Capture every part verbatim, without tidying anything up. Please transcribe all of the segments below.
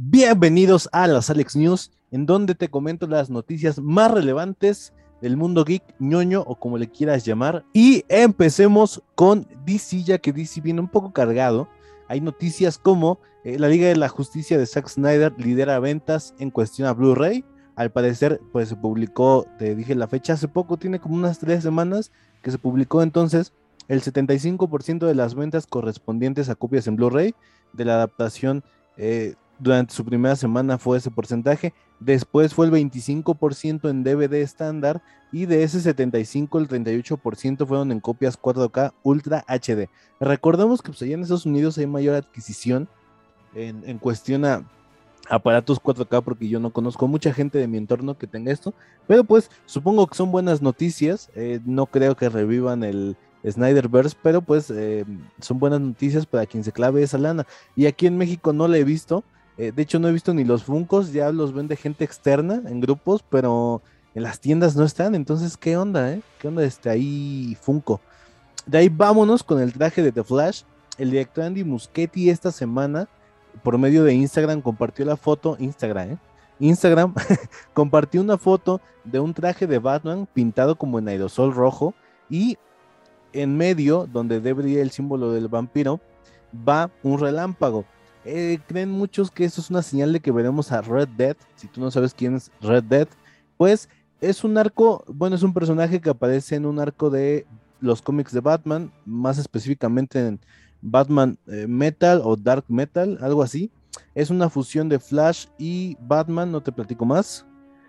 Bienvenidos a las Alex News, en donde te comento las noticias más relevantes del mundo geek, ñoño o como le quieras llamar. Y empecemos con D C, ya que D C viene un poco cargado. Hay noticias como eh, la Liga de la Justicia de Zack Snyder lidera ventas en cuestión a Blu-ray. Al parecer, pues se publicó, te dije la fecha hace poco, tiene como unas tres semanas que se publicó. Entonces el setenta y cinco por ciento de las ventas correspondientes a copias en Blu-ray de la adaptación eh, durante su primera semana fue ese porcentaje. Después fue el veinticinco por ciento en D V D estándar, y de ese setenta y cinco, el treinta y ocho por ciento fueron en copias cuatro K Ultra H D. Recordemos que pues, allá en Estados Unidos hay mayor adquisición en, en cuestión a aparatos cuatro K, porque yo no conozco mucha gente de mi entorno que tenga esto, pero pues supongo que son buenas noticias. Eh, no creo que revivan el Snyderverse, pero pues eh, son buenas noticias para quien se clave esa lana. Y aquí en México no la he visto. Eh, de hecho no he visto ni los Funkos, ya los vende gente externa en grupos, pero en las tiendas no están. Entonces, ¿qué onda, eh? ¿Qué onda este ahí Funko? De ahí vámonos con el traje de The Flash. El director Andy Muschietti esta semana, por medio de Instagram, compartió la foto. Instagram, ¿eh? Instagram compartió una foto de un traje de Batman pintado como en aerosol rojo, y en medio, donde debería el símbolo del vampiro, va un relámpago. Eh, creen muchos que eso es una señal de que veremos a Red Dead. Si tú no sabes quién es Red Dead, pues es un arco, bueno, es un personaje que aparece en un arco de los cómics de Batman, más específicamente en Batman eh, Metal o Dark Metal, algo así. Es una fusión de Flash y Batman, no te platico más.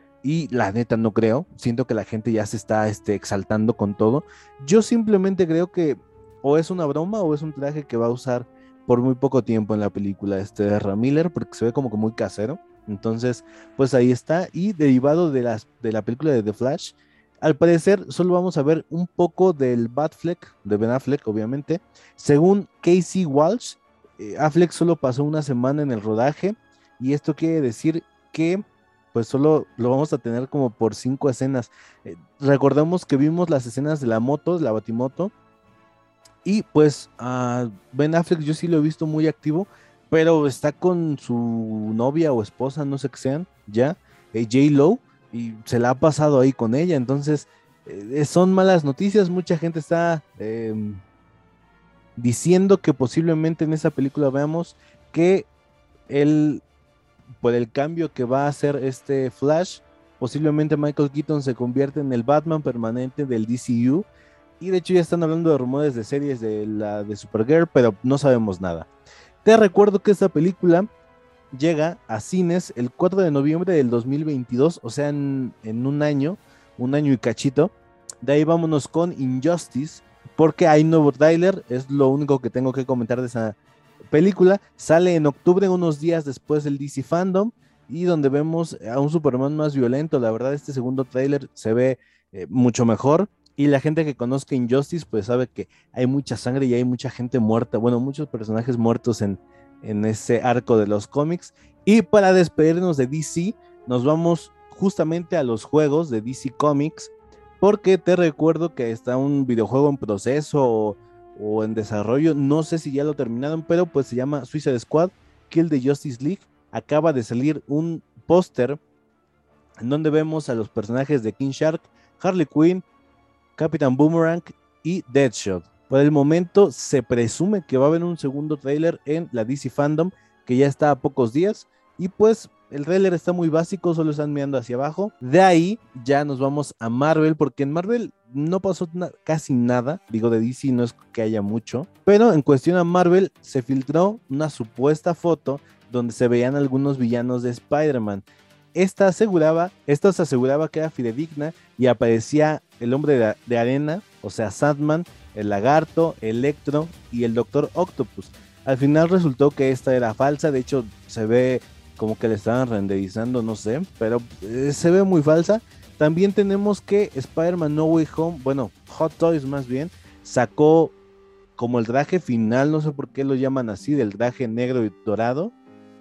Y la neta no creo, siento que la gente ya se está este, exaltando con todo. Yo simplemente creo que o es una broma o es un traje que va a usar por muy poco tiempo en la película este de Ezra Miller, porque se ve como que muy casero. Entonces, pues ahí está. Y derivado de, las, de la película de The Flash, al parecer solo vamos a ver un poco del Batfleck, de Ben Affleck, obviamente. Según Casey Walsh, eh, Affleck solo pasó una semana en el rodaje, y esto quiere decir que pues solo lo vamos a tener como por cinco escenas. Eh, recordemos que vimos las escenas de la moto, de la Batimoto, y pues uh, Ben Affleck yo sí lo he visto muy activo, pero está con su novia o esposa, no sé qué sean, ya, eh, J-Lo, y se la ha pasado ahí con ella. Entonces eh, son malas noticias. Mucha gente está eh, diciendo que posiblemente en esa película veamos que él, por el cambio que va a hacer este Flash, posiblemente Michael Keaton se convierte en el Batman permanente del D C U. Y de hecho ya están hablando de rumores de series de la de Supergirl, pero no sabemos nada. Te recuerdo que esta película llega a cines el cuatro de noviembre del dos mil veintidós, o sea, en, en un año, un año y cachito. De ahí vámonos con Injustice, porque hay nuevo tráiler, es lo único que tengo que comentar de esa película. Sale en octubre, unos días después del D C Fandom, y donde vemos a un Superman más violento. La verdad, este segundo tráiler se ve eh, mucho mejor, y la gente que conozca Injustice pues sabe que hay mucha sangre y hay mucha gente muerta, bueno, muchos personajes muertos en, en ese arco de los cómics. Y para despedirnos de D C, nos vamos justamente a los juegos de D C Comics, porque te recuerdo que está un videojuego en proceso o, o en desarrollo. No sé si ya lo terminaron, pero pues se llama Suicide Squad Kill the Justice League. Acaba de salir un póster en donde vemos a los personajes de King Shark, Harley Quinn, Capitán Boomerang y Deadshot. Por el momento se presume que va a haber un segundo tráiler en la D C Fandom, que ya está a pocos días, y pues el tráiler está muy básico, solo están mirando hacia abajo. De ahí ya nos vamos a Marvel, porque en Marvel no pasó na casi nada. Digo, de D C no es que haya mucho, pero en cuestión a Marvel se filtró una supuesta foto donde se veían algunos villanos de Spider-Man. Esta aseguraba, esto se aseguraba que era fidedigna, y aparecía el hombre de, de arena, o sea, Sandman, el lagarto, Electro y el Doctor Octopus. Al final resultó que esta era falsa. De hecho se ve como que le estaban renderizando, no sé, pero eh, se ve muy falsa. También tenemos que Spider-Man No Way Home, bueno, Hot Toys más bien, sacó como el traje final, no sé por qué lo llaman así, del traje negro y dorado,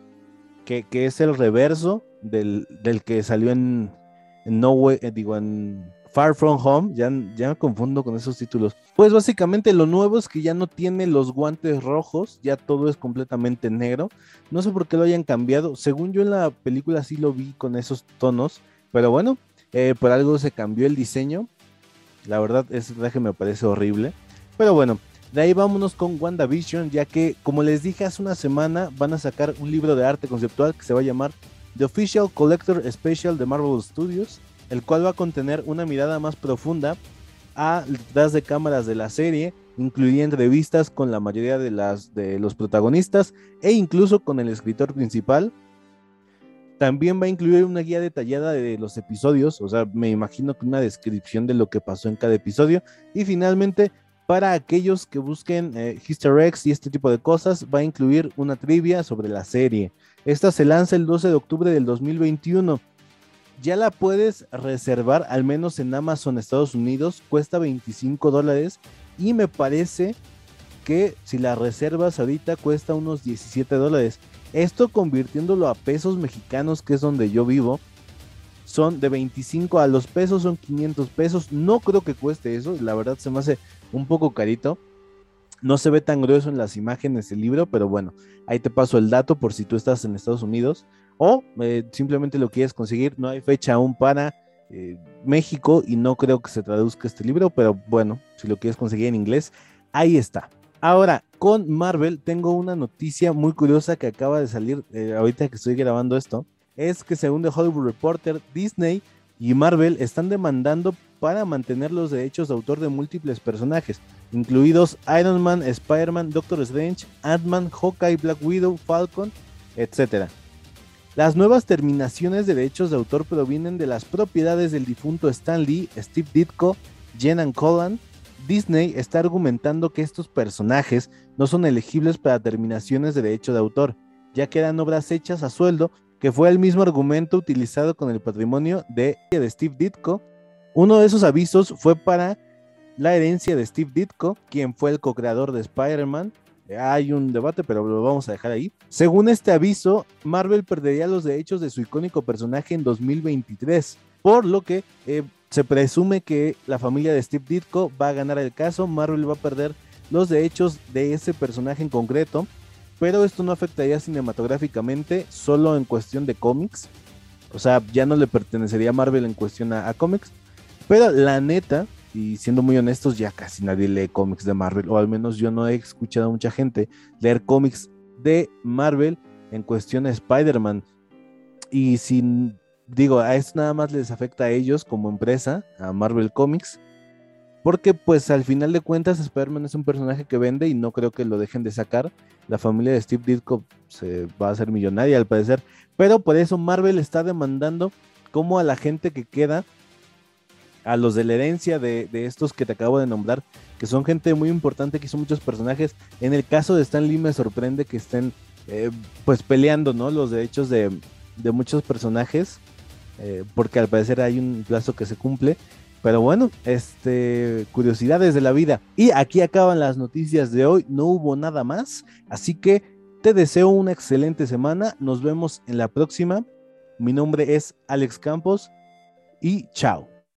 que, que es el reverso del, del que salió en, en No Way, eh, digo, en Far From Home, ya, ya me confundo con esos títulos. Pues básicamente lo nuevo es que ya no tiene los guantes rojos, ya todo es completamente negro. No sé por qué lo hayan cambiado. Según yo en la película sí lo vi con esos tonos, pero bueno, eh, por algo se cambió el diseño. La verdad, ese traje me parece horrible. Pero bueno, de ahí vámonos con WandaVision, ya que, como les dije hace una semana, van a sacar un libro de arte conceptual que se va a llamar The Official Collector Special de Marvel Studios, el cual va a contener una mirada más profunda a detrás de cámaras de la serie, incluiría entrevistas con la mayoría de, las, de los protagonistas e incluso con el escritor principal. También va a incluir una guía detallada de los episodios, o sea, me imagino que una descripción de lo que pasó en cada episodio. Y finalmente, para aquellos que busquen eh, Easter eggs y este tipo de cosas, va a incluir una trivia sobre la serie. Esta se lanza el doce de octubre del dos mil veintiuno. Ya la puedes reservar, al menos en Amazon Estados Unidos, cuesta veinticinco dólares y me parece que si la reservas ahorita cuesta unos diecisiete dólares. Esto convirtiéndolo a pesos mexicanos, que es donde yo vivo, son de veinticinco a los pesos, son quinientos pesos. No creo que cueste eso, la verdad se me hace un poco carito. No se ve tan grueso en las imágenes el libro, pero bueno, ahí te paso el dato por si tú estás en Estados Unidos o eh, simplemente lo quieres conseguir. No hay fecha aún para eh, México y no creo que se traduzca este libro, pero bueno, si lo quieres conseguir en inglés, ahí está. Ahora, con Marvel tengo una noticia muy curiosa que acaba de salir eh, ahorita que estoy grabando esto. Es que según The Hollywood Reporter, Disney y Marvel están demandando para mantener los derechos de autor de múltiples personajes, incluidos Iron Man, Spider-Man, Doctor Strange, Ant-Man, Hawkeye, Black Widow, Falcon, etcétera. Las nuevas terminaciones de derechos de autor provienen de las propiedades del difunto Stan Lee, Steve Ditko, Jen Colan. Disney está argumentando que estos personajes no son elegibles para terminaciones de derecho de autor, ya que eran obras hechas a sueldo, que fue el mismo argumento utilizado con el patrimonio de, de Steve Ditko. Uno de esos avisos fue para la herencia de Steve Ditko, quien fue el co-creador de Spider-Man. Hay un debate, pero lo vamos a dejar ahí. Según este aviso, Marvel perdería los derechos de su icónico personaje en dos mil veintitrés, por lo que eh, se presume que la familia de Steve Ditko va a ganar el caso. Marvel va a perder los derechos de ese personaje en concreto, pero esto no afectaría cinematográficamente, solo en cuestión de cómics. O sea, ya no le pertenecería a Marvel en cuestión a, a cómics. Pero la neta, y siendo muy honestos, ya casi nadie lee cómics de Marvel, o al menos yo no he escuchado a mucha gente leer cómics de Marvel en cuestión de Spider-Man. Y sin, digo, a esto nada más les afecta a ellos como empresa, a Marvel Comics, porque pues al final de cuentas Spider-Man es un personaje que vende y no creo que lo dejen de sacar. La familia de Steve Ditko se va a hacer millonaria al parecer, pero por eso Marvel está demandando como a la gente que queda, a los de la herencia de, de estos que te acabo de nombrar, que son gente muy importante, que son muchos personajes. En el caso de Stan Lee me sorprende que estén eh, pues peleando, ¿no? Los derechos de, de muchos personajes, eh, porque al parecer hay un plazo que se cumple. Pero bueno, este, curiosidades de la vida. Y aquí acaban las noticias de hoy, no hubo nada más, así que te deseo una excelente semana, nos vemos en la próxima. Mi nombre es Alex Campos y chao.